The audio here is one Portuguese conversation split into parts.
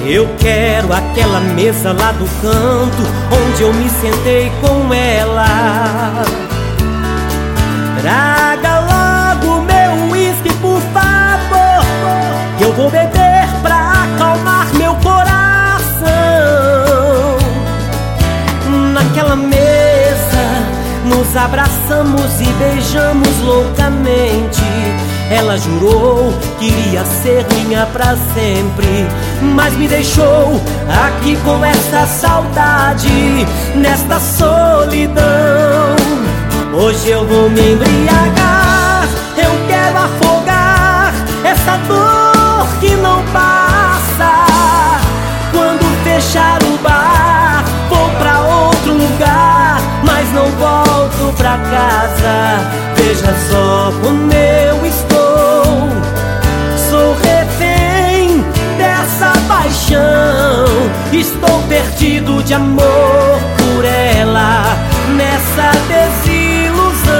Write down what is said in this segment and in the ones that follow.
Eu quero aquela mesa lá do canto onde eu me sentei com ela. Traga logo meu uísque, por favor, que eu vou beber pra acalmar meu coração. Naquela mesa nos abraçamos e beijamos loucamente. Ela jurou que iria ser minha pra sempre, mas me deixou aqui com essa saudade, nesta solidão. Hoje eu vou me embriagar, eu quero afogar essa dor que não passa. Quando fechar o bar, vou pra outro lugar, mas não volto pra casa. Veja só como eu estou. Sou refém dessa paixão. Estou perdido de amor por ela, nessa desilusão.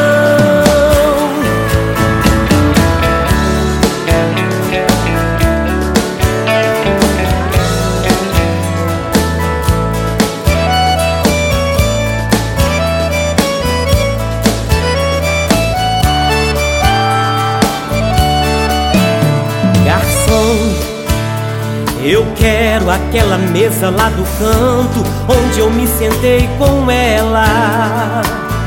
Eu quero aquela mesa lá do canto onde eu me sentei com ela.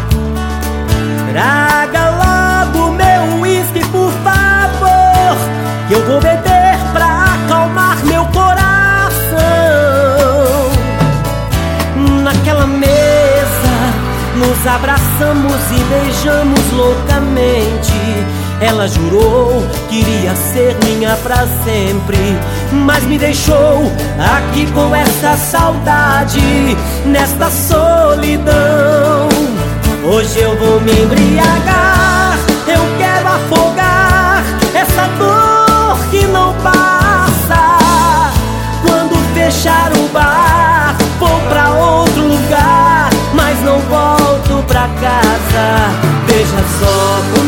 Traga logo meu uísque, por favor, que eu vou beber pra acalmar meu coração. Naquela mesa nos abraçamos e beijamos loucamente. Ela jurou que iria ser minha pra sempre, mas me deixou aqui com essa saudade, nesta solidão. Hoje eu vou me embriagar, eu quero afogar essa dor que não passa. Quando fechar o bar, vou pra outro lugar, mas não volto pra casa. Veja só